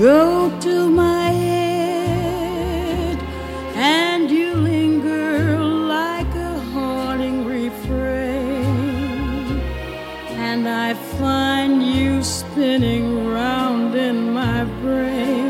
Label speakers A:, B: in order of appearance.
A: go to my head, and you linger like a haunting refrain, and I find you spinning round in my brain.